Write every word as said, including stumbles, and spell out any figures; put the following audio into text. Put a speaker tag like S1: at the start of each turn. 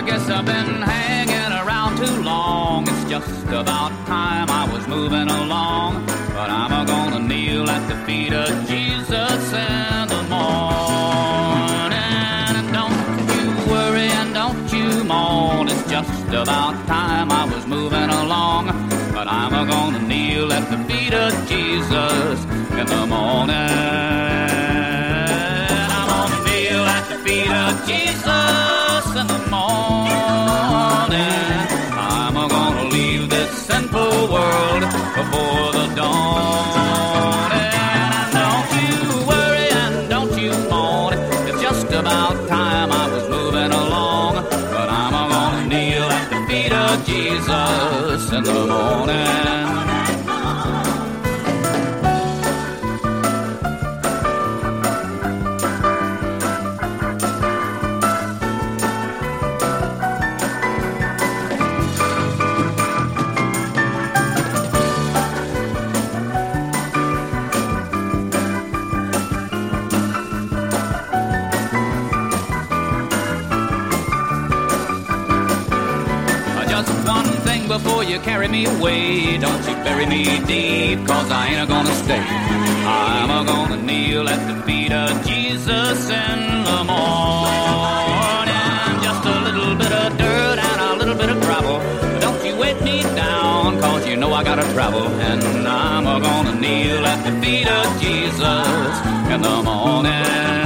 S1: guess I've been hanging around too long. It's just about time I was moving along. But I'm gonna kneel at the feet of Jesus in the morning. And don't you worry and don't you mourn. It's just about time I was moving along. But I'm gonna kneel at the feet of Jesus in the morning. I'm gonna kneel at the feet of Jesus in the morning. I'm gonna leave this sinful world before the dawn. And don't you worry and don't you mourn. It's just about time I was moving along. But I'm gonna kneel at the feet of Jesus in the morning. Before you carry me away, don't you bury me deep, cause I ain't gonna stay. I'm gonna kneel at the feet of Jesus in the morning. Just a little bit of dirt and a little bit of gravel. Don't you weight me down, cause you know I gotta travel. And I'm gonna kneel at the feet of Jesus in the morning.